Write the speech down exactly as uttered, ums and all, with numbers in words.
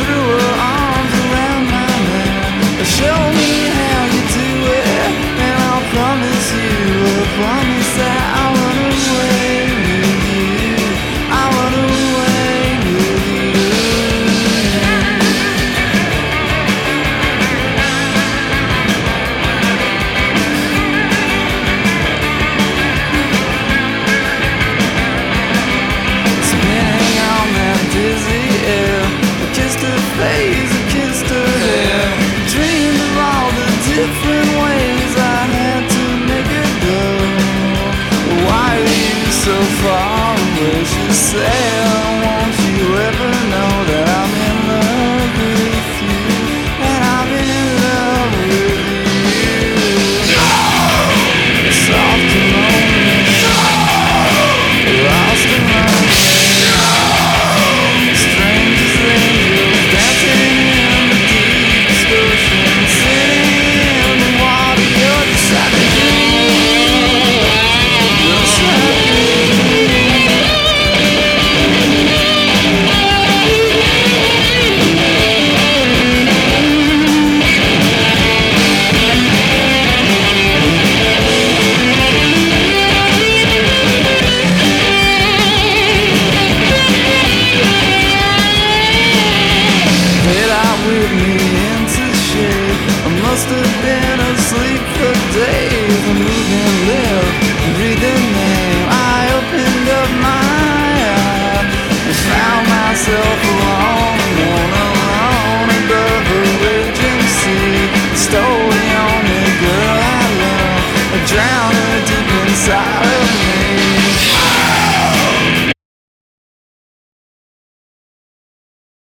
threw her arms around my neck. Show me how you do it, and I'll promise you, I promise that I'll run away with you. I'll run away with you. Spinning on that dizzy air, I kissed her face, I kissed her hair, dreamed of all the different